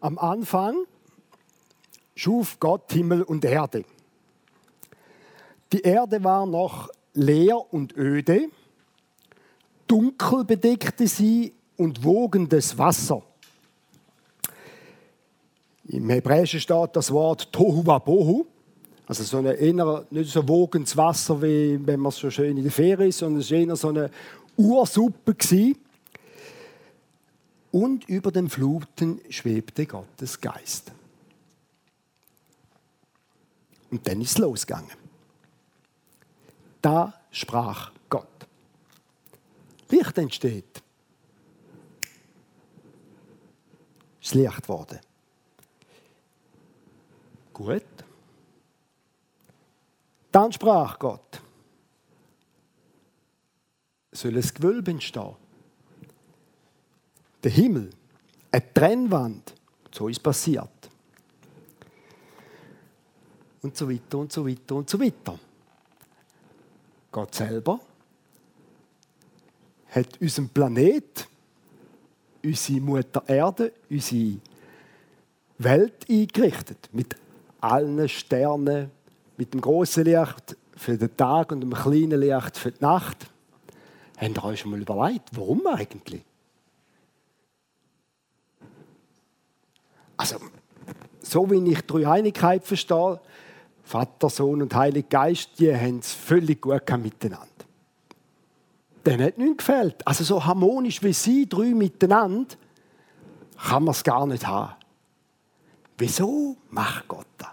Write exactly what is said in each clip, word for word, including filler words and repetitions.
Am Anfang schuf Gott Himmel und Erde. Die Erde war noch leer und öde, dunkel bedeckte sie und wogendes Wasser. Im Hebräischen steht das Wort Tohu Wabohu, also so eine eher, nicht so wogendes Wasser, wie wenn man so schön in der Ferien ist, sondern es war eher so eine Ursuppe gewesen. Und über den Fluten schwebte Gottes Geist. Und dann ist es losgegangen. Da sprach Gott. Licht entsteht. Es ist Licht geworden. Gut. Dann sprach Gott. Soll ein Gewölbe entstehen? Der Himmel, eine Trennwand, so ist passiert. Und so weiter und so weiter und so weiter. Gott selber hat unseren Planet, unsere Mutter Erde, unsere Welt eingerichtet. Mit allen Sternen, mit dem grossen Licht für den Tag und dem kleinen Licht für die Nacht. Habt ihr euch schon mal überlegt, warum eigentlich? Also, so wie ich die Dreieinigkeit verstehe, Vater, Sohn und Heiliger Geist, die haben es völlig gut miteinander. Denen hat nichts gefehlt. Also so harmonisch wie sie drei miteinander, kann man es gar nicht haben. Wieso macht Gott das?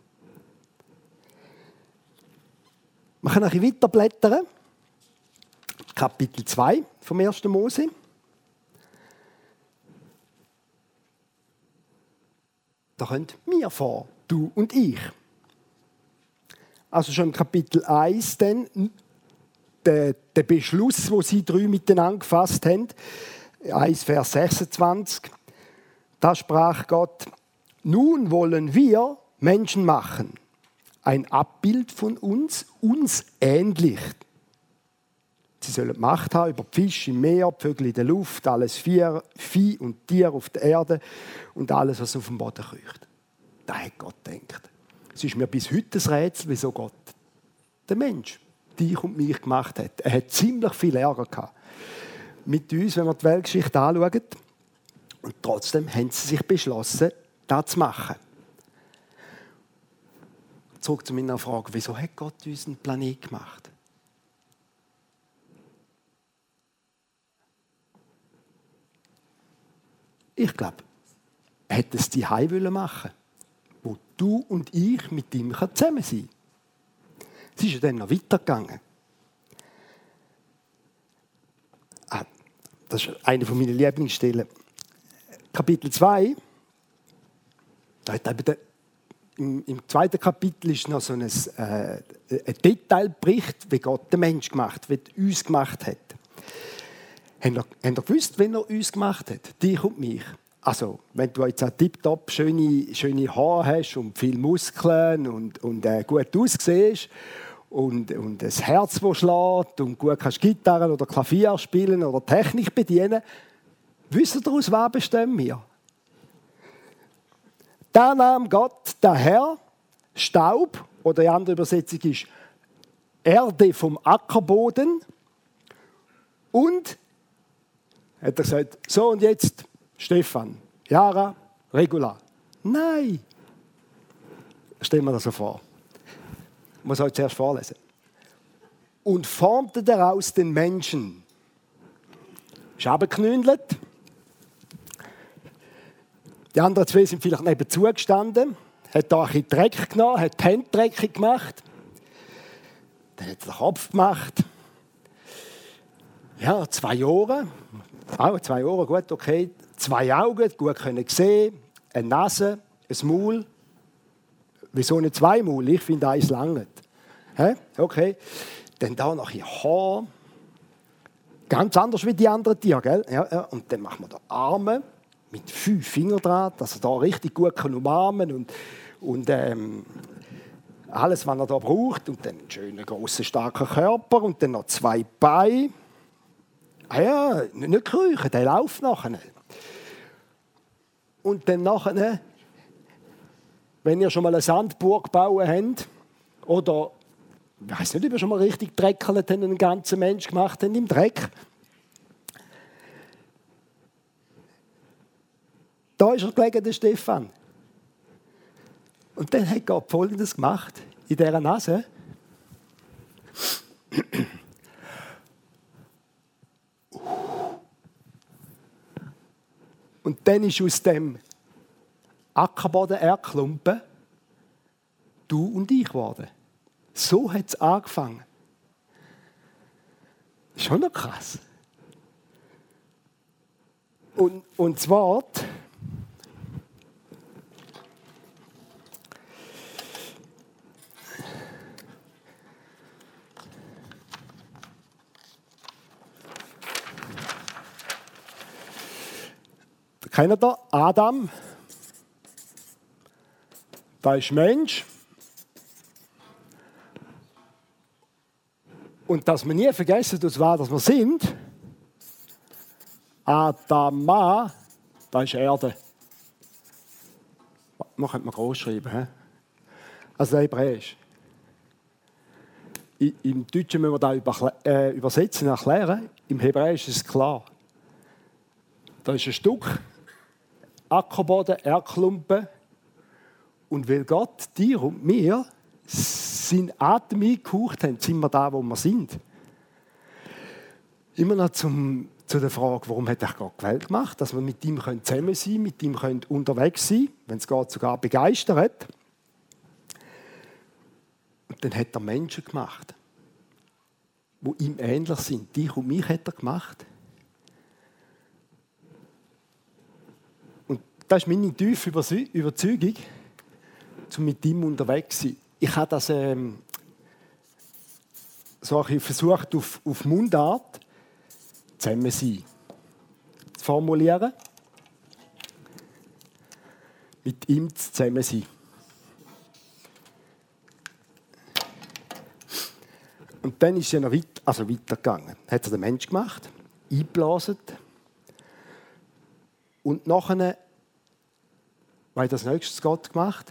Wir können ein bisschen weiterblättern. Kapitel zwei vom ersten Mose. Da könnt wir vor, du und ich. Also schon im Kapitel eins, dann, der, der Beschluss, den sie drei miteinander gefasst haben, eins Vers sechsundzwanzig, da sprach Gott, nun wollen wir Menschen machen, ein Abbild von uns, uns ähnlich. Sie sollen Macht haben über die Fische im Meer, die Vögel in der Luft, alles Vieh und Tier auf der Erde und alles, was auf dem Boden kriecht. Da hat Gott gedacht. Es ist mir bis heute ein Rätsel, wieso Gott den Mensch, dich und mich gemacht hat. Er hat ziemlich viel Ärger gehabt mit uns, wenn wir die Weltgeschichte anschauen. Und trotzdem haben sie sich beschlossen, das zu machen. Zurück zu meiner Frage, wieso hat Gott unseren Planet gemacht? Ich glaube, er hätte es die Heim machen, wo du und ich mit ihm zusammen sein können. Es ist ja dann noch weitergegangen. Ah, das ist eine meiner Lieblingsstellen. Kapitel zwei. Da hat eben der, im, Im zweiten Kapitel ist noch so ein, äh, ein Detailbericht, wie Gott den Mensch gemacht hat, wie er uns gemacht hat. Habt ihr, habt ihr gewusst, wenn er uns gemacht hat? Dich und mich. Also, wenn du jetzt tiptop schöne, schöne Haare hast und viele Muskeln und, und äh, gut aussiehst und, und ein Herz, das schlägt und gut kannst Gitarre oder Klavier spielen oder Technik bedienen, wisst ihr, aus was bestimmen wir? Da nahm Gott, der Herr, Staub, oder die andere Übersetzung ist Erde vom Ackerboden und hat er gesagt, so und jetzt Stefan, Jara, Regula. Nein. Stellen wir das so vor. Ich muss euch zuerst vorlesen. Und formte daraus den Menschen. Ist abgeknündelt. Die anderen zwei sind vielleicht nebenzu gestanden. Hat da ein bisschen Dreck genommen, hat die Hände dreckig gemacht. Dann hat er den Kopf gemacht. Ja, zwei Ohren. Auch zwei Ohren, gut, okay. Zwei Augen, gut können sehen. Eine Nase, ein Maul. Wieso nicht zwei Maul? Ich finde eins langt. Okay. Dann da noch ein Haar. Ganz anders wie die anderen Tiere, gell? Ja, ja. Und dann machen wir da Arme mit fünf Fingern dran, dass er da richtig gut kann umarmen und, und ähm, alles, was er da braucht. Und dann einen schönen, grossen, starken Körper und dann noch zwei Beine. Ah ja, nicht kriechen, der läuft nachher. und dann nachher, wenn ihr schon mal eine Sandburg gebaut habt, oder, ich weiß nicht, ob ihr schon mal richtig dreckelt habt, einen ganzen Mensch gemacht habt im Dreck. Da ist er gelegen, der Stephan. Und dann hat Gott Folgendes gemacht, in dieser Nase. Und dann ist aus dem Ackerboden Erdklumpen du und ich geworden. So hat es angefangen. Schon noch krass. Und, und das Wort, kennt ihr da? Adam, da ist Mensch. Und dass wir nie vergessen, das war, dass wir sind. Adama, da ist Erde. Man könnte mal groß schreiben. He? Also Hebräisch. Im Deutschen müssen wir das äh, übersetzen und erklären. Im Hebräisch ist es klar. Da ist ein Stück Ackerboden, Erdklumpen. Und weil Gott dir und mir seinen Atem eingehaucht haben, sind wir da, wo wir sind. Immer noch zum, zu der Frage, warum hat Gott die Welt gemacht? Dass wir mit ihm zusammen sein können, mit ihm unterwegs sein können, wenn es Gott sogar begeistert. Und dann hat er Menschen gemacht, die ihm ähnlich sind. Dich und mich hat er gemacht. Und das ist meine tiefe Überzeugung, um mit ihm unterwegs zu sein. Ich habe das ähm, so ein versucht, auf, auf Mundart zusammen sein zu formulieren. Mit ihm zusammen sein. Und dann ist es ja noch weit, also weitergegangen. Hat er den Mensch gemacht, eingeblasen. Und nachher, was hat das nächstes Gott gemacht?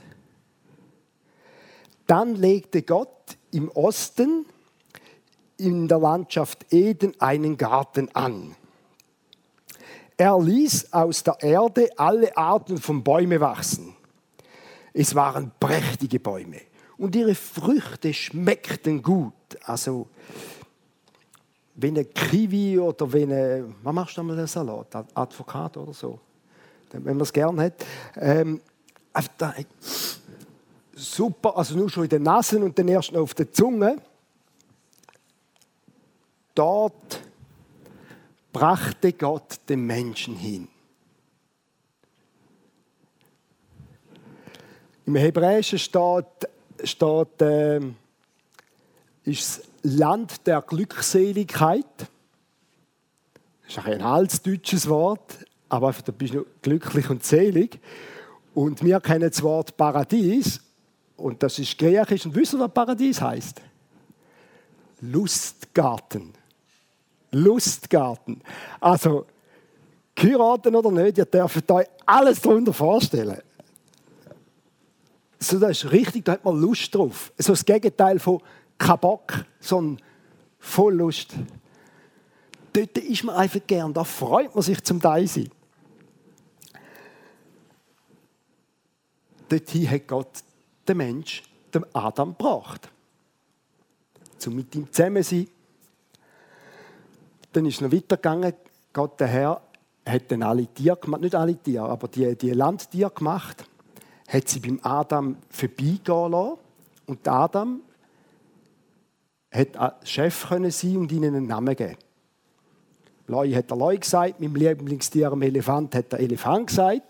Dann legte Gott im Osten in der Landschaft Eden einen Garten an. Er ließ aus der Erde alle Arten von Bäumen wachsen. Es waren prächtige Bäume und ihre Früchte schmeckten gut. Also wie eine Kiwi oder wie eine, was machst du einmal einen Salat? Advokat oder so, wenn man es gerne hat. Ähm, super, also nur schon in den Nasen und dann erst noch auf der Zunge. Dort brachte Gott den Menschen hin. Im Hebräischen steht, steht äh, ist das Land der Glückseligkeit. Das ist ein altdeutsches Wort, aber einfach, da bist du glücklich und selig. Und wir kennen das Wort Paradies. Und das ist griechisch. Und wisst ihr, was Paradies heißt? Lustgarten. Lustgarten. Also, heiraten oder nicht, ihr dürft euch alles darunter vorstellen. So, das ist richtig, da hat man Lust drauf. So das Gegenteil von kein Bock, sondern voll Lust. Dort ist man einfach gern, da freut man sich zum Teil sein. Dorthin hat Gott den Mensch, den Adam, gebracht. Um mit ihm zusammen zu sein. Dann ist es noch weitergegangen. Gott, der Herr, hat dann alle Tiere gemacht, nicht alle Tiere, aber die, die Landtiere gemacht, hat sie beim Adam vorbeigehen lassen. Und Adam hat Chef können sein und ihnen einen Namen geben. Leu hat er Leu gesagt, meinem Lieblingstier, dem Elefant, hat er Elefant gesagt.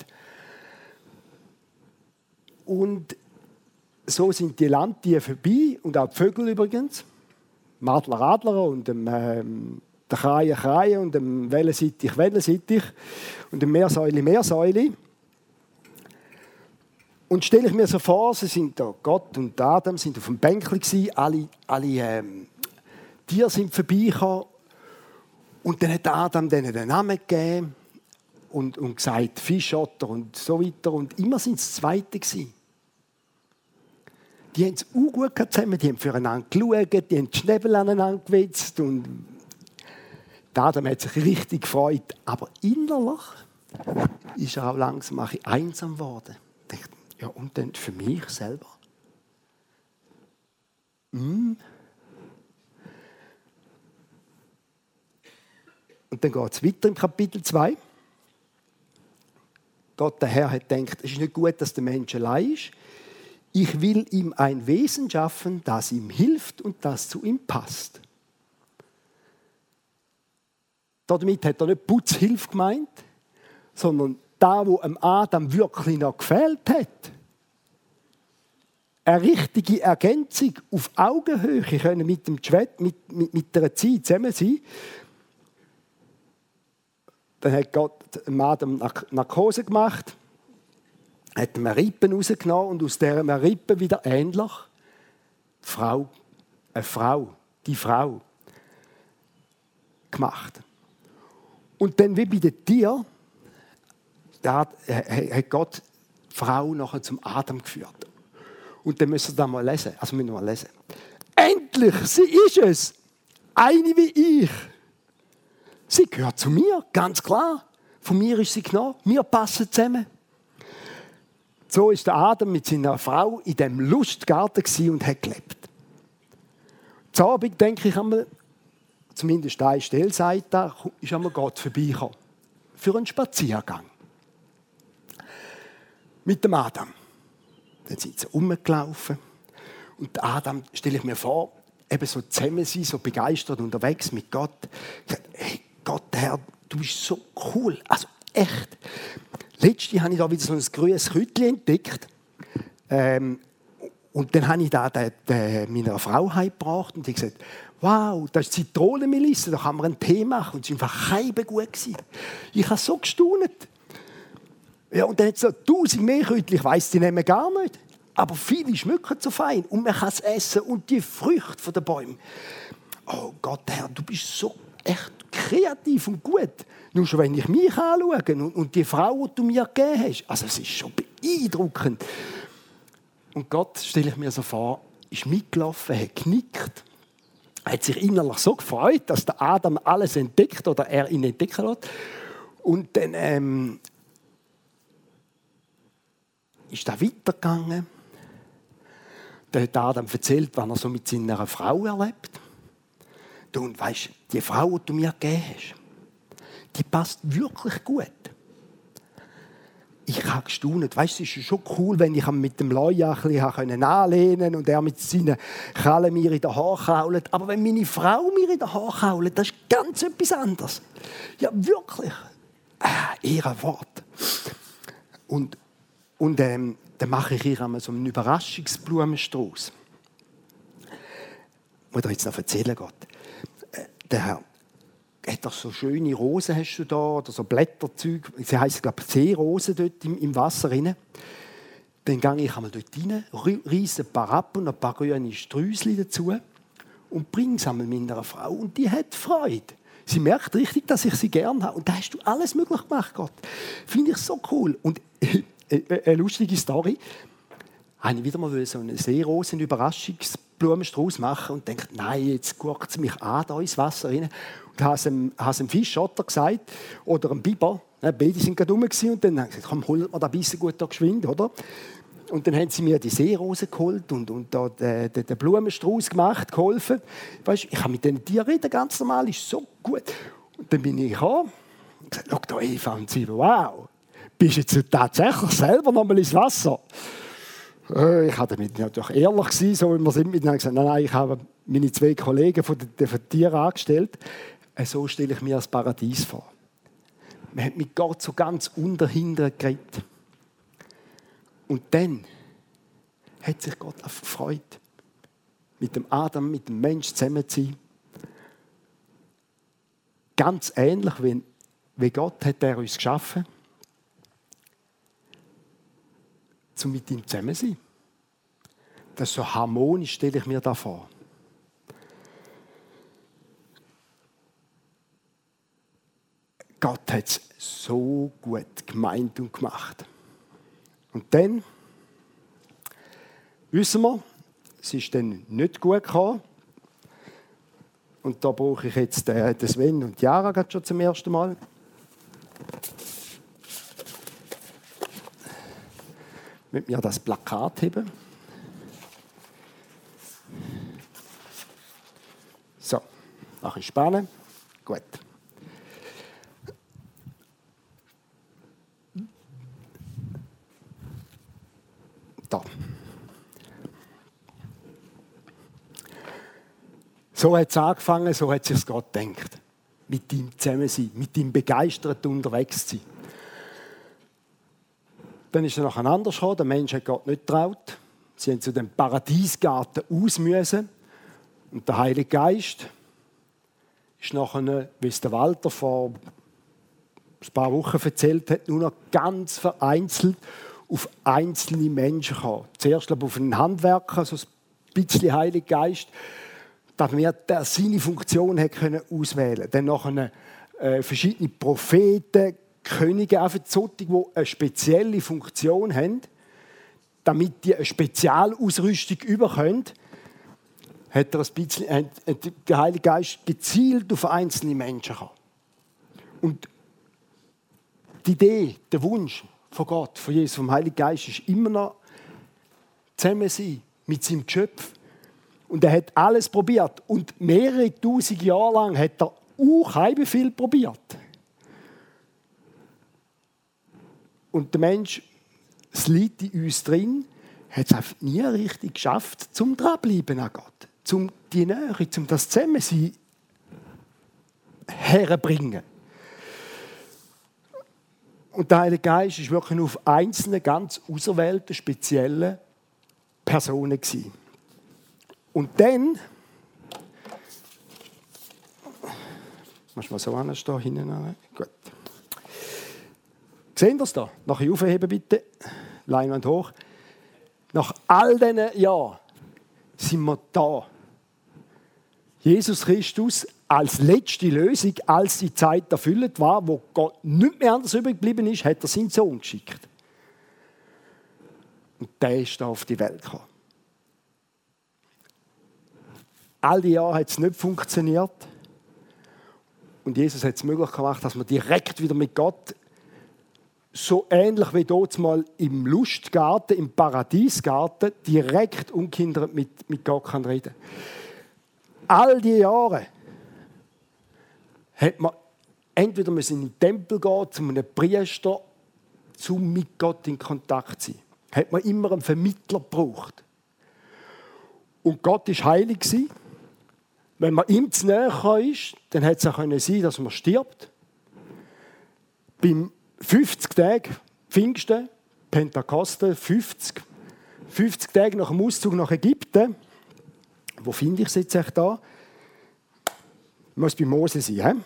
Und so sind die Landtiere vorbei und auch die Vögel übrigens. Madler, Adler und dem, ähm, der Kraie, Kraie und dem Wellensittich, Wellensittich und dem Meersäule, Meersäule. Und stelle ich mir so vor, sie sind da, Gott und Adam sind auf dem Bänkchen gewesen, alle, alle ähm, Tiere sind vorbeigekommen und dann hat Adam denen den Namen gegeben und, und gesagt, Fischotter und so weiter. Und immer sind es Zweite gewesen. Die haben es auch gut zusammen, die haben füreinander geschaut, die haben die Schnäbel aneinander gewetzt. Und Adam hat sich richtig gefreut. Aber innerlich ist er auch langsam ein bisschen einsam geworden. Ich dachte, ja, und dann für mich selber? Mm. Und dann geht es weiter im Kapitel zwei. Gott, der Herr, hat gedacht, es ist nicht gut, dass der Mensch allein ist. Ich will ihm ein Wesen schaffen, das ihm hilft und das zu ihm passt. Damit hat er nicht Putzhilfe gemeint, sondern da, wo dem Adam wirklich noch gefehlt hat. Eine richtige Ergänzung auf Augenhöhe können mit dem Schwett, mit, mit, mit der Zeit zusammen sein. Dann hat Gott dem Adam Narkose gemacht, hat ihm eine Rippe rausgenommen und aus dieser Rippe wieder ähnlich die Frau, eine Frau, die Frau gemacht. Und dann wie bei den Tieren, da hat Gott die Frau nachher zum Adam geführt. Und dann müssen wir das mal lesen. Also müssen wir mal lesen. Endlich, sie ist es. Eine wie ich. Sie gehört zu mir, ganz klar. Von mir ist sie genommen. Wir passen zusammen. So ist der Adam mit seiner Frau in dem Lustgarten und hat gelebt. Zu Abend denke ich einmal, zumindest eine Stelle sagt da, ist einmal Gott vorbeigekommen. Für einen Spaziergang. Mit dem Adam. Dann sind sie rumgelaufen. Und Adam, stelle ich mir vor, eben so zusammen sein, so begeistert unterwegs mit Gott. Ich sage, hey Gott, Herr, du bist so cool. Also echt. Letztens habe ich da wieder so ein grünes Kräutchen entdeckt. Ähm, und dann habe ich da den, den meiner Frau heimgebracht und die gesagt, wow, das ist Zitronenmelisse, da kann man einen Tee machen. Und es war einfach heibe gut gewesen. Ich habe so gestaunt. Ja, und dann hat es so tausend mehr Kräutchen, ich weiss, die nehmen gar nicht. Aber viele schmecken so fein und man kann es essen und die Früchte von den Bäumen. Oh Gott, Herr, du bist so echt kreativ und gut. Nur schon, wenn ich mich anschaue und, und die Frau, die du mir gegeben hast, also es ist schon beeindruckend. Und Gott, stelle ich mir so vor, ist mitgelaufen, hat genickt, hat sich innerlich so gefreut, dass der Adam alles entdeckt oder er ihn entdecken lässt. Und dann ähm, ist er weitergegangen. Dann hat Adam erzählt, was er so mit seiner Frau erlebt. Und weisst, die Frau, die du mir gegeben hast, die passt wirklich gut. Ich habe gestaunt. Weißt, es ist schon cool, wenn ich mit dem Leua ein bisschen anlehnen konnte und er mit seinen Krallen mir in den Haaren krault. Aber wenn meine Frau mir in den Haaren krault, das ist ganz etwas anderes. Ja, wirklich. Ah, Ehrenwort. Und, und ähm, dann mache ich ihr einmal so einen Überraschungsblumenstrauß. Ich muss dir jetzt noch erzählen, Gott. Der Herr hat doch so schöne Rosen hast du da, oder so Blätterzeug. Sie heisst, glaube ich, Seerosen dort im, im Wasser rein. Dann gehe ich einmal dort rein, reisse ein paar ab und ein paar grüne Sträußchen dazu und bringe es einmal meiner Frau. Und die hat Freude. Sie merkt richtig, dass ich sie gerne habe. Und da hast du alles möglich gemacht, Gott. Finde ich so cool. Und eine lustige Story. Habe ich wieder mal so eine Seerosen-Überraschungsblumenstrauß machen und denke, nein, jetzt guckt sie mich an, da ins Wasser rein. Und habe es einem, einem Fischotter gesagt, oder einem Biber, beide waren gerade rum, und dann habe ich gesagt, komm, holt mir da ein bisschen gut da geschwind, oder? Und dann haben sie mir die Seerosen geholt und, und da den, den, den Blumenstrauß gemacht, geholfen. Weißt, ich kann mit diesen Tieren reden, ganz normal, ist so gut. Und dann bin ich gekommen und gesagt, schau da, Eva, und sie, wow, bist du jetzt tatsächlich selber noch mal ins Wasser? Ich war damit natürlich ehrlich gewesen, so wie wir sind. Mit gesagt, nein, nein, ich habe meine zwei Kollegen von den, von den Tieren angestellt. So stelle ich mir das Paradies vor. Man hat mit Gott so ganz unterhinter geredet. Und dann hat sich Gott auf gefreut, mit dem Adam, mit dem Mensch zusammen zu sein. Ganz ähnlich wie, wie Gott hat er uns geschaffen, um mit ihm zusammen zu sein. Das ist so harmonisch, stelle ich mir da vor. Gott hat es so so gut gemeint und gemacht. Und dann wissen wir, es ist dann nicht gut gekommen. Und da brauche ich jetzt den Sven und Jara gerade schon zum ersten Mal. Mit mir das Plakat haben. So, mache ich spannen. Gut. Da. So hat es angefangen, so hat sich Gott gedacht. Mit ihm zusammen sein, mit ihm begeistert unterwegs sein. Dann ist er nachher anders gekommen. Der Mensch hat Gott nicht getraut. Sie haben zu dem Paradiesgarten aus müssen. Und der Heilige Geist ist nachher, wie es der Walter vor ein paar Wochen erzählt hat, nur noch ganz vereinzelt auf einzelne Menschen gekommen. Zuerst glaube ich, auf einen Handwerker, so ein bisschen Heilige Geist, damit er seine Funktion hat können auswählen. Dann nachher äh, verschiedene Propheten, Könige, einfach solche, die eine spezielle Funktion haben, damit die eine Spezialausrüstung überkommen, hat er ein bisschen, hat der Heilige Geist gezielt auf einzelne Menschen gehabt. Und die Idee, der Wunsch von Gott, von Jesus, vom Heiligen Geist, ist immer noch zusammen sein mit seinem Geschöpf. Und er hat alles probiert. Und mehrere tausend Jahre lang hat er auch halb viel probiert. Und der Mensch, es liegt in uns drin, hat es einfach nie richtig geschafft, zum dranbleiben an Gott, zum die Nähe, zum das Zusammensein herbringen. Und der Heilige Geist war wirklich nur auf einzelne, ganz auserwählte, spezielle Personen gewesen. Und dann, musst du mal so anstehen, hinten an. Gut. Sehen Sie es da? Nachher aufheben bitte. Leinwand hoch. Nach all diesen Jahren sind wir da. Jesus Christus als letzte Lösung, als die Zeit erfüllt war, wo Gott nicht mehr anders übrig geblieben ist, hat er seinen Sohn geschickt. Und der ist da auf die Welt gekommen. All die Jahre hat es nicht funktioniert. Und Jesus hat es möglich gemacht, dass man direkt wieder mit Gott, so ähnlich wie dort mal im Lustgarten, im Paradiesgarten, direkt ungehindert mit, mit Gott kann reden. All die Jahre hat man entweder in den Tempel gehen, zu einem Priester, um mit Gott in Kontakt zu sein. Hat man immer einen Vermittler gebraucht. Und Gott war heilig. Wenn man ihm zu nahe ist, dann hätte es auch sein können, dass man stirbt. Beim fünfzig Tage Pfingsten, Pentekoste, fünfzig, fünfzig Tage nach dem Auszug nach Ägypten, wo finde ich es jetzt echt da? Muss bei Mose sein. He?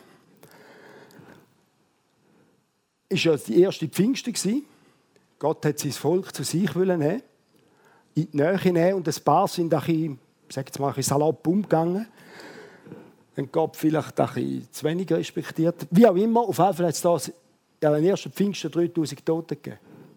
Ist ja die erste Pfingsten gewesen. Gott hat sein Volk zu sich nehmen, in die Nähe nehmen, und ein paar sind ein bisschen, sag jetzt mal, ein bisschen salopp umgegangen. Und Gott vielleicht ein bisschen zu wenig respektiert. Wie auch immer, auf jeden Fall hat es da ja, den ersten Pfingsten dreitausend Tote gegeben.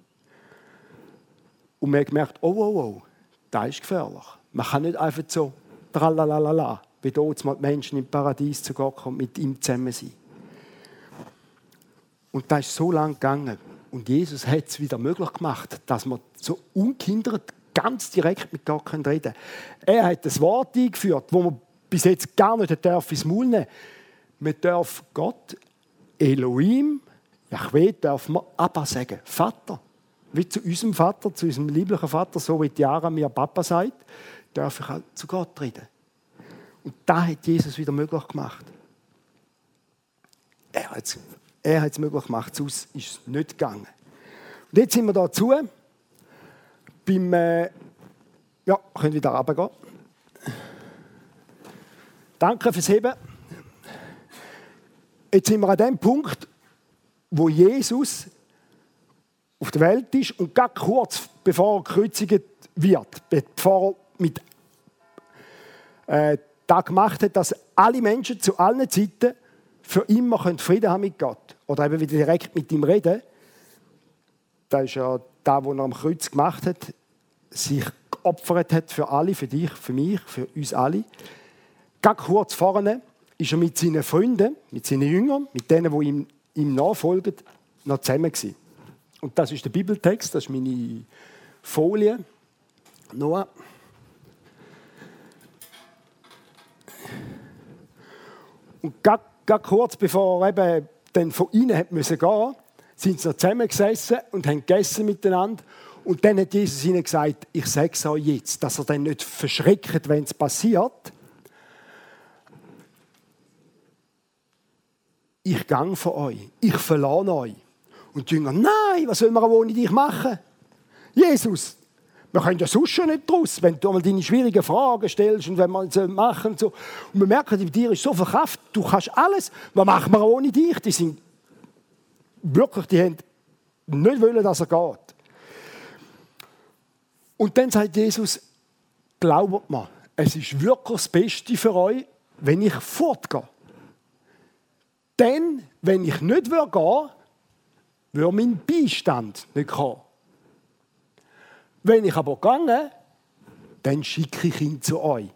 Und man hat gemerkt, oh, oh, oh, das ist gefährlich. Man kann nicht einfach so tralalala, wie dort mal die Menschen im Paradies zu Gott kommen, mit ihm zusammen sein. Und das ist so lange gegangen. Und Jesus hat es wieder möglich gemacht, dass man so ungehindert ganz direkt mit Gott reden können. Er hat das Wort eingeführt, wo man bis jetzt gar nicht ins Maul nehmen darf. Man darf Gott, Elohim, Jahwe, darf man Abba sagen. Vater. Wie zu unserem Vater, zu unserem lieblichen Vater, so wie die Jara mir Papa sagt, darf ich auch zu Gott reden. Und das hat Jesus wieder möglich gemacht. Er hat es er hat's möglich gemacht, sonst ist es nicht gegangen. Und jetzt sind wir dazu. Beim, äh, ja, können wieder runtergehen. Danke fürs Heben. Jetzt sind wir an dem Punkt, wo Jesus auf der Welt ist und ganz kurz bevor er gekreuzigt wird, bevor er mit, äh, das gemacht hat, dass alle Menschen zu allen Zeiten für immer Frieden haben mit Gott oder eben wieder direkt mit ihm reden, das ist ja das, was er am Kreuz gemacht hat, sich geopfert hat für alle, für dich, für mich, für uns alle. Ganz kurz vorne ist er mit seinen Freunden, mit seinen Jüngern, mit denen, die ihm, ihm nachfolgen, noch zusammen gewesen. Und das ist der Bibeltext, das ist meine Folie. Noah. Und ganz, ganz kurz bevor er eben dann von ihnen hat müssen gehen, sind sie noch zusammengesessen und haben gegessen miteinander. Und dann hat Jesus ihnen gesagt, ich sage es euch jetzt, dass er dann nicht verschreckt, wenn es passiert. Ich gehe von euch, ich verlasse euch. Und die Jünger, nein, was sollen wir ohne dich machen? Jesus, wir können ja sonst schon nicht draus, wenn du mal deine schwierigen Fragen stellst und wenn wir es machen und so. Und wir merken, bei dir ist so viel Kraft, du kannst alles. Was machen wir ohne dich? Die sind wirklich, die haben nicht wollen, dass er geht. Und dann sagt Jesus, glaubt mir, es ist wirklich das Beste für euch, wenn ich fortgehe. Denn, wenn ich nicht gehen würde, würde mein Beistand nicht kommen. Wenn ich aber gehe, dann schicke ich ihn zu euch.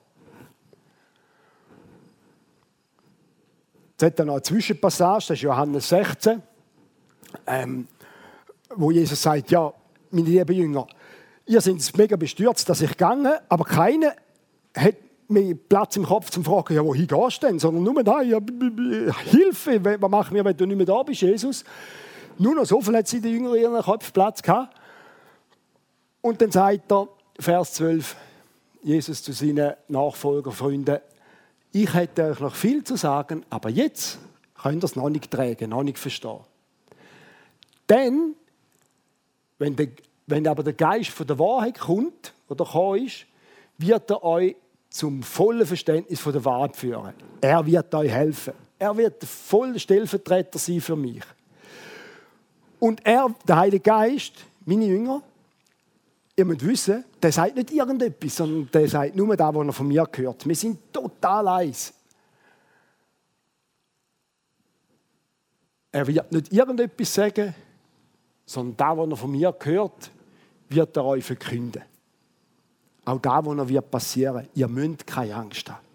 Jetzt hat er noch eine Zwischenpassage, das ist Johannes sechzehn, ähm, wo Jesus sagt, ja, meine lieben Jünger, ihr seid mega bestürzt, dass ich gehe, aber keiner hat mir Platz im Kopf zum Fragen, ja, wohin gehst du denn? Sondern nur da, ja, Hilfe, was machen wir, wenn du nicht mehr da bist, Jesus? Nur noch so viel hat sie die Jünger in ihren Kopf Platz gehabt. Und dann sagt er, Vers zwölf, Jesus zu seinen Nachfolgerfreunden, ich hätte euch noch viel zu sagen, aber jetzt könnt ihr es noch nicht tragen, noch nicht verstehen. Denn, wenn, der, wenn aber der Geist von der Wahrheit kommt, oder gekommen ist, wird er euch zum vollen Verständnis von der Wahrheit führen. Er wird euch helfen. Er wird der volle Stellvertreter sein für mich. Und er, der Heilige Geist, meine Jünger, ihr müsst wissen, der sagt nicht irgendetwas, sondern der sagt nur das, was er von mir gehört. Wir sind total eins. Er wird nicht irgendetwas sagen, sondern das, was er von mir gehört, wird er euch verkünden. Auch das, was noch wird passieren. Ihr müsst keine Angst haben.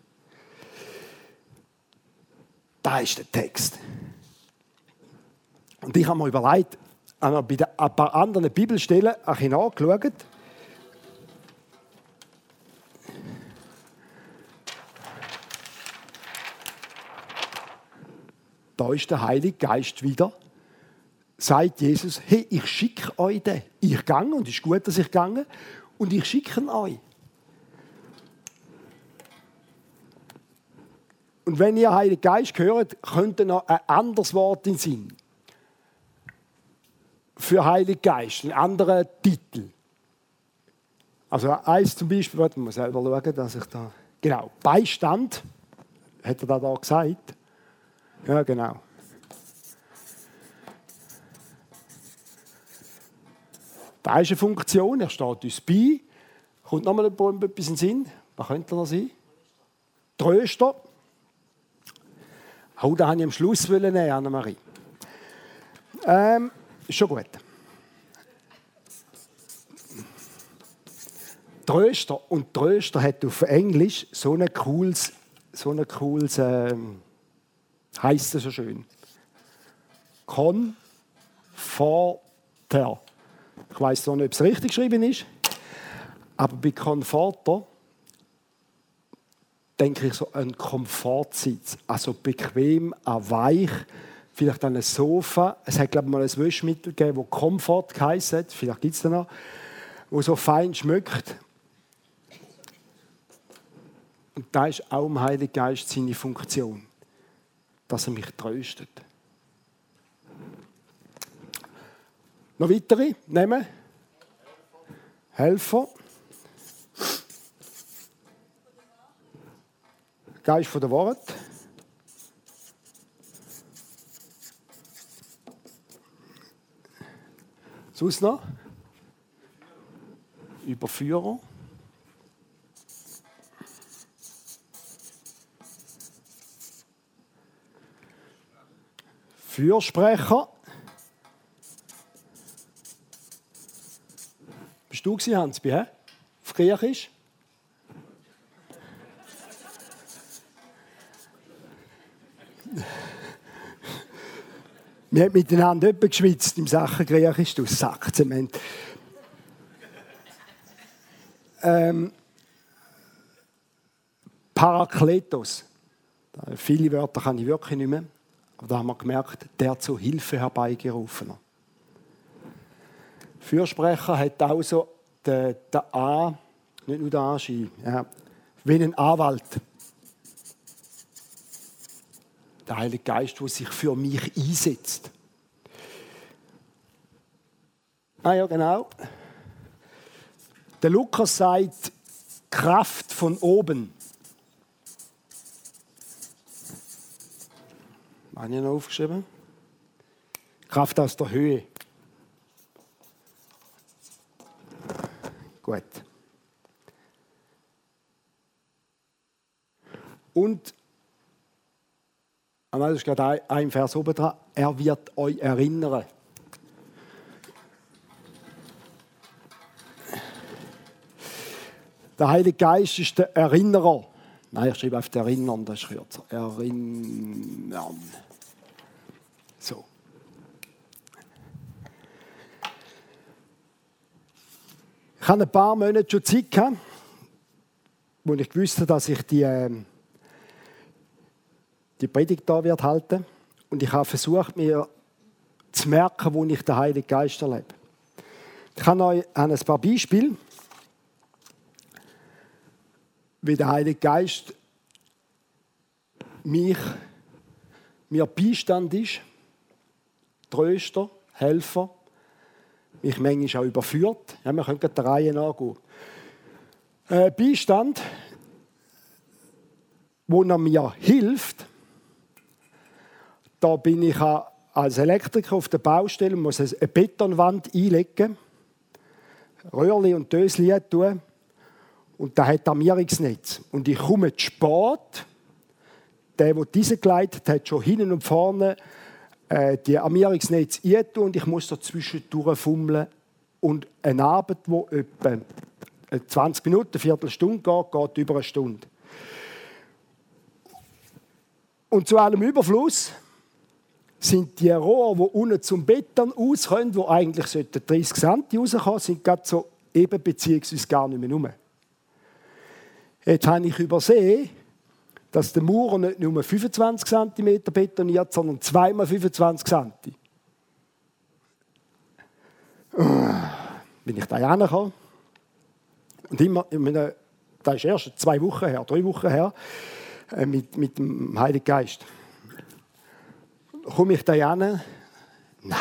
Das ist der Text. Und ich habe mir überlegt, habe bei ein paar anderen Bibelstellen nachgeschaut. Da ist der Heilige Geist wieder. Sagt Jesus, hey, ich schicke euch den. Ich gehe, und es ist gut, dass ich gehe, und ich schicke ihn euch. Und wenn ihr Heiligen Geist hört, könnte noch ein anderes Wort in den Sinn. Für Heiligen Geist, einen anderen Titel. Also eins zum Beispiel, warte mal selber schauen, dass ich da... Genau, Beistand, hat er da, da gesagt. Ja, genau. Da ist eine Funktion, er steht uns bei. Kommt noch mal etwas in den Sinn? Was könnte er sein? Tröster. Oh, da wollte ich am Schluss nehmen, Annemarie. Ähm, ist schon gut. Tröster. Und Tröster hat auf Englisch so ein cooles, so ein cooles, ähm, heisst es so schön. Comforter. Ich weiss noch nicht, ob es richtig geschrieben ist, aber bei Comforter denke ich so an Komfortsitz, also bequem, weich, vielleicht an ein Sofa. Es hat, glaube ich, mal ein Waschmittel gegeben, das Comfort geheißen hat, vielleicht gibt es da noch, wo so fein schmeckt. Und da ist auch im Heiligen Geist seine Funktion, dass er mich tröstet. Noch weitere nehmen. Helfer. Geist von der Wahrheit. Sonst noch? Überführer. Fürsprecher. Bist du gewesen, Hansby, hä? Auf Griechisch? Wir haben miteinander etwa geschwitzt im Sachen Griechisch, du Sackzement. ähm, Parakletos. Viele Wörter kann ich wirklich nicht mehr. Aber da haben wir gemerkt, der zu Hilfe herbeigerufener. Fürsprecher hat auch so den, den A, nicht nur den Anschein, ja, wie ein Anwalt. Der Heilige Geist, der sich für mich einsetzt. Ah ja, genau. Der Lukas sagt, Kraft von oben. Was habe ich noch aufgeschrieben? Kraft aus der Höhe. Gut. Und, das ist gerade ein Vers oben dran, er wird euch erinnern. Der Heilige Geist ist der Erinnerer. Nein, ich schreibe auf den Erinnern, das ist kürzer. Erinnern. So. Ich hatte ein paar Monate schon Zeit gehabt, wo ich gewusst habe, dass ich die, äh, die Predigt da wird halten. Und ich habe versucht, mir zu merken, wo ich den Heiligen Geist erlebe. Ich habe euch ein paar Beispiele, wie der Heilige Geist mich, mir Beistand ist, Tröster, Helfer, mich manchmal auch überführt. Ja, wir können der Reihe nachgehen. Äh, Beistand, wo er mir hilft. Da bin ich als Elektriker auf der Baustelle und muss eine Betonwand einlegen, Röhrli und Dösli tun. Und da hat Armierungsnetz. Und ich komme zu spät. Der, der diese geleitet hat, schon hinten und vorne äh, die Armierungsnetz eintun und ich muss dazwischen durchfummeln. Und eine Arbeit, die etwa zwanzig Minuten, eine Viertelstunde geht, geht über eine Stunde. Und zu allem Überfluss sind die Rohre, die unten zum Beton auskommen, die eigentlich dreißig Zentimeter rauskommen, sind gerade so eben beziehungsweise gar nicht mehr rum. Jetzt habe ich übersehen, dass der Maurer nicht nur fünfundzwanzig Zentimeter betoniert, sondern zweimal fünfundzwanzig Zentimeter. Bin ich da hingekommen. Und immer, ich meine, das ist erst zwei Wochen her, drei Wochen her, äh, mit, mit dem Heiligen Geist. Komme ich da hin? Nein.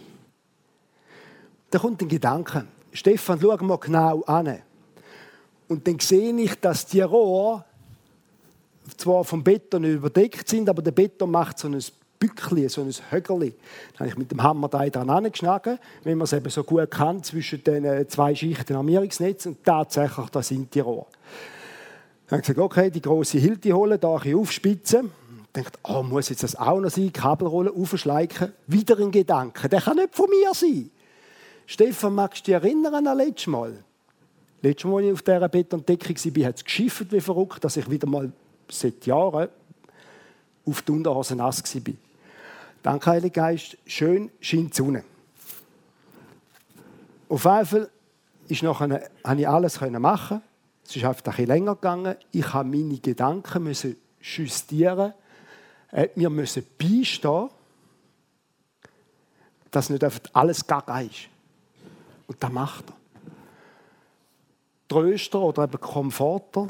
Da kommt ein Gedanke. Stefan, schau mal genau an. Und dann sehe ich, dass die Rohre zwar vom Beton überdeckt sind, aber der Beton macht so ein Bückchen, so ein Högerli. Da habe ich mit dem Hammer da dran angeschlagen, wenn man es eben so gut kann, zwischen den zwei Schichten Armierungsnetz. Und tatsächlich, da sind die Rohre. Dann habe ich gesagt, okay, die grosse Hilti holen, da ein aufspitzen. Ich dachte, oh, muss jetzt das auch noch sein? Kabelrollen, aufschleichen. Wieder ein Gedanke, der kann nicht von mir sein. Stefan, magst du dich erinnern an letztes Mal? Letztes Mal, als ich auf dieser Betondecke war, hat es geschifft wie verrückt, dass ich wieder mal seit Jahren auf die Unterhose nass war. Danke, Heiliger Geist. Schön scheint die Sonne. Auf jeden Fall ist nachher, konnte ich alles machen. Es ist einfach ein bisschen länger gegangen. Ich musste meine Gedanken justieren. Wir müssen beistehen, dass nicht einfach alles gaga ist. Und das macht er. Tröster oder eben Komforter.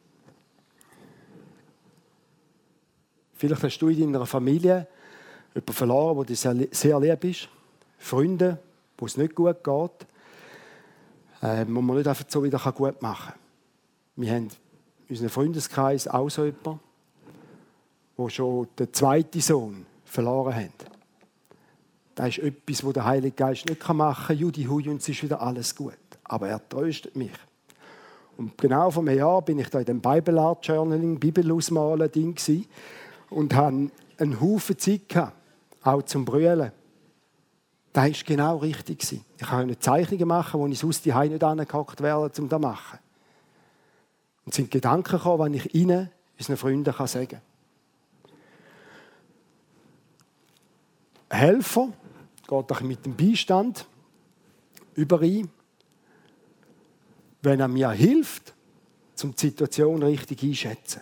Vielleicht hast du in deiner Familie jemanden verloren, der dir sehr, sehr lieb ist. Freunde, wo es nicht gut geht. Äh, wo man nicht einfach so wieder gut machen kann. Wir haben in unserem Freundeskreis auch so jemanden, der schon den zweiten Sohn verloren hat. Das ist etwas, das der Heilige Geist nicht machen kann. Judi, hui, und es ist wieder alles gut. Aber er tröstet mich. Und genau vor einem Jahr bin ich da in dem Bible Art Journaling, Bibel ausmalen Ding gsi und hatte einen Haufen Zeit gehabt. auch zum Brüllen. Das war genau richtig. Ich konnte Zeichnungen machen, wo ich sonst die Hause nicht angehockt wäre, um das zu machen. Und es sind Gedanken gekommen, die ich ihnen, unseren Freunden, sagen kann. Ein Helfer geht doch mit dem Beistand überein, wenn er mir hilft, um die Situation richtig einzuschätzen.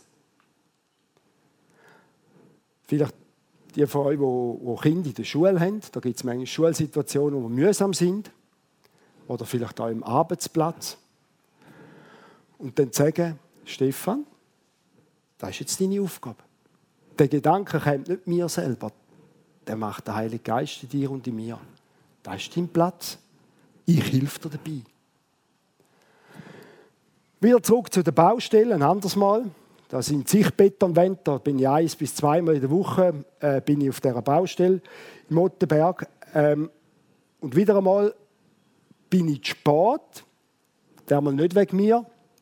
Vielleicht die von euch, die Kinder in der Schule haben, da gibt es manchmal Schulsituationen, die mühsam sind. Oder vielleicht auch im Arbeitsplatz. Und dann sagen, Stefan, das ist jetzt deine Aufgabe. Der Gedanke kommt nicht mir selber. Der macht der Heilige Geist in dir und in mir. Das ist dein Platz. Ich helfe dir dabei. Wieder zurück zu den Baustellen, ein anderes Mal. Da sind Sichtbetonwände, da bin ich eins bis zweimal in der Woche äh, bin ich auf dieser Baustelle im Ottenberg. Ähm, und wieder einmal bin ich zu spät, dermal nicht wegen mir.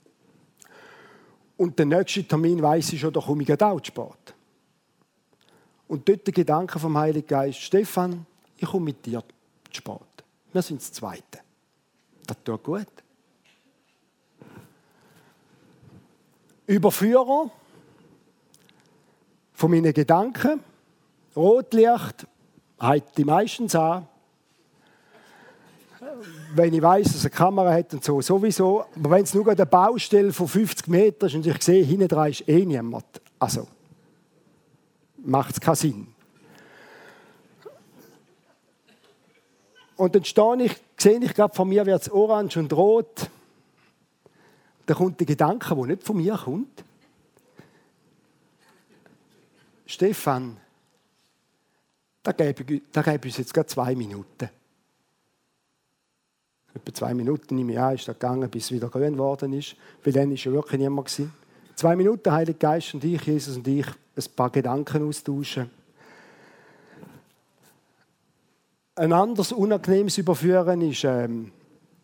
Und den nächsten Termin weiss ich schon, da komme ich gerade auch zu spät. Und dort der Gedanke vom Heiligen Geist, Stefan, ich komme mit dir zu spät. Wir sind das Zweite. Das tut gut. Überführer von meinen Gedanken. Rotlicht hält die meistens an. Wenn ich weiss, dass es eine Kamera hat und so, sowieso. Aber wenn es nur eine Baustelle von fünfzig Metern ist und ich sehe, hinten dran ist eh niemand, also macht es keinen Sinn. Und dann stehe ich, sehe ich gerade von mir, wird es orange und rot. Da kommt der Gedanke, der nicht von mir kommt. Stefan, da gebe ich, da gebe ich uns jetzt gerade zwei Minuten. Etwa zwei Minuten nehme ich an, ist das gegangen, bis es wieder grün geworden ist. Weil dann war ja wirklich niemand gewesen. Zwei Minuten, Heiliger Geist und ich, Jesus und ich, ein paar Gedanken austauschen. Ein anderes unangenehmes Überführen ist, ähm,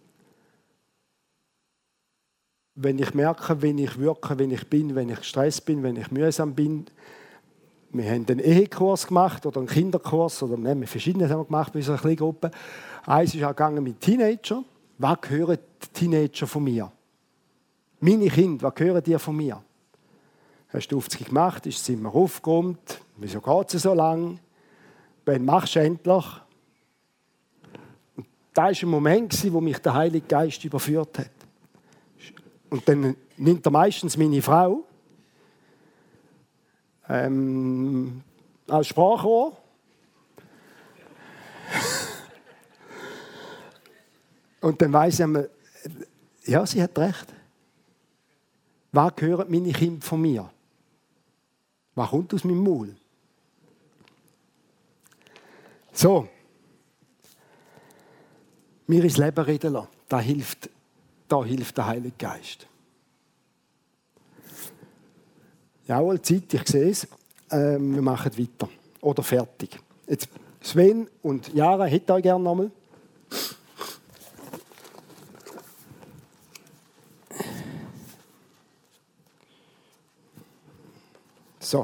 wenn ich merke, wenn ich wirke, wenn ich bin, wenn ich gestresst bin, wenn ich mühsam bin. Wir haben einen Ehekurs gemacht oder einen Kinderkurs, oder nein, verschiedene haben wir gemacht bei unserer kleinen Gruppe. Eins ist auch gegangen mit Teenagern. Was hören die Teenager von mir? Meine Kinder, was hören die von mir? Hast du aufzig gemacht, ist das immer aufgeräumt? Wieso geht es so lang? Wann machst du endlich? Und das war ein Moment, wo mich der Heilige Geist überführt hat. Und dann nimmt er meistens meine Frau ähm, als Sprachrohr. Und dann weiss ich einmal, ja, sie hat recht. Was hören meine Kinder von mir? Was kommt aus meinem Maul? So. Mir ins Leben reden lassen. Da hilft, da hilft der Heilige Geist. Jawohl, Zeit, ich sehe es. Ähm, wir machen weiter. Oder fertig. Jetzt Sven und Jara, hätte euch gerne nochmal. So.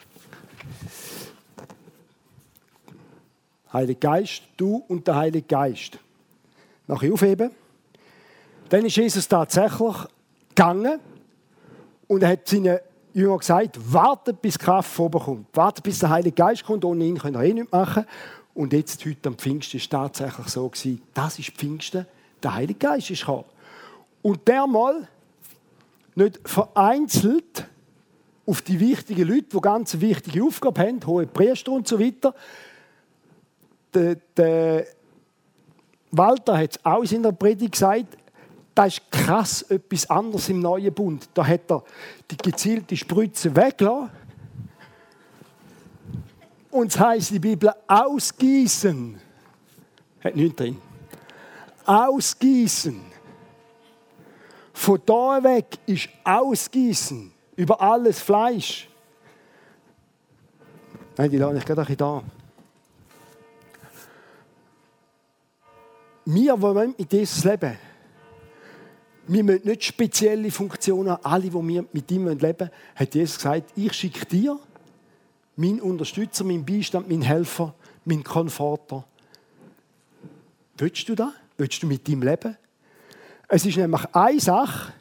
Heiliger Geist, du und der Heilige Geist. Nachher aufheben. Dann ist Jesus tatsächlich gegangen und er hat seinen Jüngern gesagt, wartet bis die Kraft von oben kommt. Wartet bis der Heilige Geist kommt, ohne ihn könnt ihr eh nichts machen. Und jetzt, heute am Pfingsten, war es tatsächlich so gewesen, das ist Pfingsten, der Heilige Geist ist gekommen. Und der mal nicht vereinzelt auf die wichtigen Leute, die ganz wichtige Aufgaben haben, hohe Priester und so weiter. Der, der Walter hat es auch in seiner Predigt gesagt, das ist krass etwas anderes im neuen Bund. Da hat er die gezielte Spritze weggelassen. Und es heisst in der Bibel, ausgießen. Hat nichts drin. Ausgießen. Von da weg ist ausgießen. Über alles Fleisch. Nein, die lasse ich gerade ein bisschen da. Wir, die wir mit Jesus leben, wir müssen nicht spezielle Funktionen haben. Alle, die wir mit ihm leben wollen, hat Jesus gesagt, ich schicke dir, mein Unterstützer, mein Beistand, mein Helfer, mein Komforter. Willst du das? Willst du mit ihm leben? Es ist nämlich eine Sache,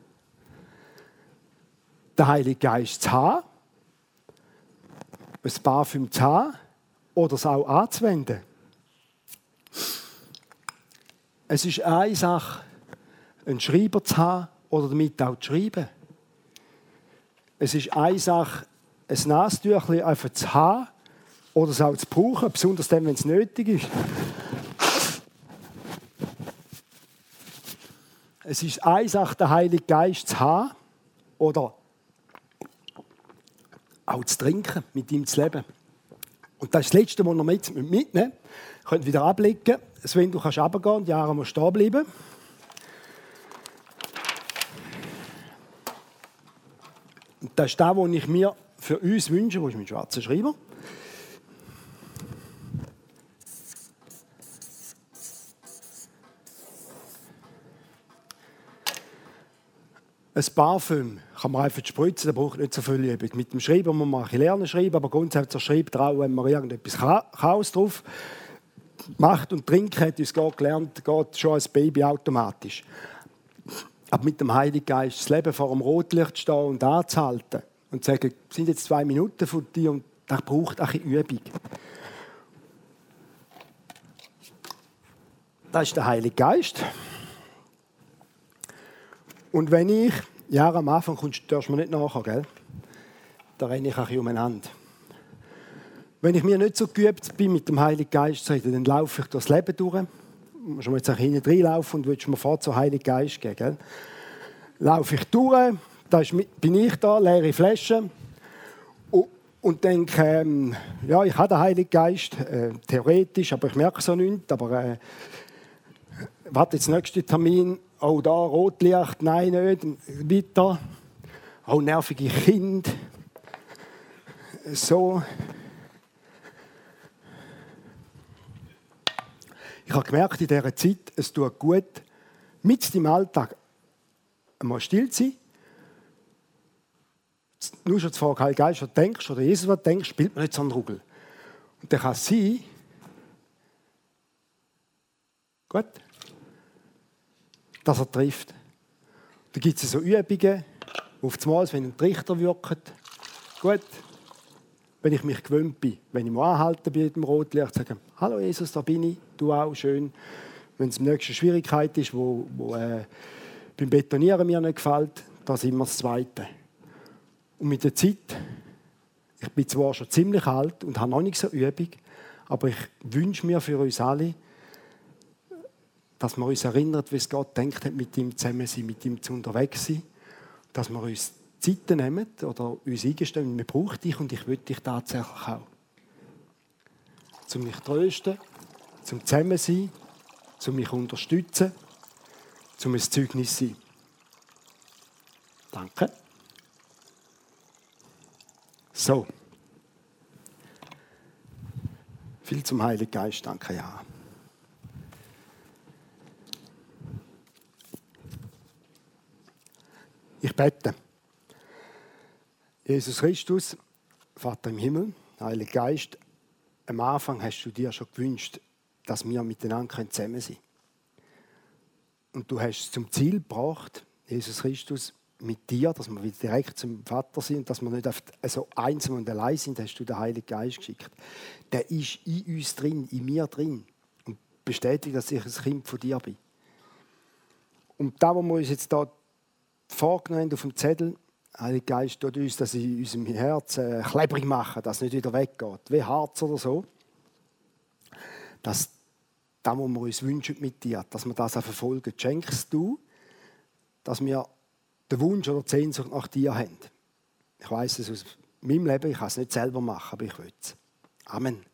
den Heiligen Geist zu haben, ein Parfüm zu haben oder es auch anzuwenden. Es ist eine Sache, einen Schreiber zu haben oder damit auch zu schreiben. Es ist eine Sache, ein Nasentüchchen einfach zu haben oder es auch zu brauchen, besonders dann, wenn es nötig ist. Es ist eine Sache, den Heiligen Geist zu haben oder auch zu trinken, mit ihm zu leben. Und das ist das Letzte, was wir mitnehmen müssen. Ihr könnt wieder ablegen. Sven, du kannst runtergehen und Jara muss stehen bleiben. Und das ist das, was ich mir für uns wünsche. Wo ist mein schwarzer Schreiber? Ein Parfüm kann man einfach spritzen, da braucht nicht so viel Übung. Mit dem Schreiben muss man lernen schreiben, aber grundsätzlich schreibt er auch, wenn man irgendetwas Chaos drauf macht und trinkt, hat uns gerade gelernt, geht schon als Baby automatisch. Aber mit dem Heiligen Geist das Leben vor dem Rotlicht stehen und anzuhalten und zu sagen, es sind jetzt zwei Minuten von dir und das braucht auch eine Übung. Das ist der Heilige Geist. Und wenn ich, ja, am Anfang kommst, darfst du mir nicht nachher, gell? Da renne ich ein bisschen umeinander. Wenn ich mir nicht so geübt bin, mit dem Heiligen Geist zu reden, dann laufe ich durchs Leben durch. Du musst jetzt auch hinten reinlaufen und willst mir vor zum Heiligen Geist geben, gell? Laufe ich durch, da bin ich da, leere Flasche. Und denke, ähm, ja, ich habe den Heiligen Geist, äh, theoretisch, aber ich merke so nichts. Aber äh, warte jetzt, nächster Termin. Oh, da, Rotlicht, nein, nicht, weiter. Oh, nervige Kind. So. Ich habe gemerkt in dieser Zeit, es tut gut, mit dem Alltag einmal still zu sein. Nur schon zu fragen, Heiliger Geist, was denkst du, oder Jesus, was denkst, spielt man nicht so einen Ruggel. Und dann kann es sein, gut, dass er trifft. Da gibt es so Übungen, auf das Mal, wenn ein Trichter wirkt. Gut, wenn ich mich gewöhnt bin, wenn ich mal anhalten bin mit dem Rotlicht, sage hallo Jesus, da bin ich, du auch, schön. Wenn es die nächste Schwierigkeit ist, wo, wo äh, beim Betonieren mir nicht gefällt, da sind wir das Zweite. Und mit der Zeit, ich bin zwar schon ziemlich alt und habe noch nicht so Übung, aber ich wünsche mir für uns alle, dass wir uns erinnern, wie es Gott denkt hat, mit ihm zusammen sein, mit ihm zu unterwegs sein, dass wir uns Zeiten nehmen oder uns eingestehen, wir brauchen dich und ich will dich tatsächlich auch. Zum mich trösten, zum zusammen sein, zum mich unterstützen, zum ein Zeugnis sein. Danke. So. Viel zum Heiligen Geist, danke, ja. Ich bete. Jesus Christus, Vater im Himmel, Heiliger Geist, am Anfang hast du dir schon gewünscht, dass wir miteinander zusammen sein können. Und du hast es zum Ziel gebracht, Jesus Christus, mit dir, dass wir wieder direkt zum Vater sind und dass wir nicht so einsam und allein sind, hast du den Heiligen Geist geschickt. Der ist in uns drin, in mir drin und bestätigt, dass ich ein Kind von dir bin. Und da, wo wir uns jetzt hier vorgenommen haben auf dem Zettel, Heiliger Geist, tut uns das in unserem Herzen klebrig machen, dass es nicht wieder weggeht, wie Harz oder so. Dass das, was wir uns wünschen mit dir, dass wir das auch verfolgen, schenkst du, dass wir den Wunsch oder die Sehnsucht nach dir haben. Ich weiss es aus meinem Leben, ich kann es nicht selber machen, aber ich will es. Amen.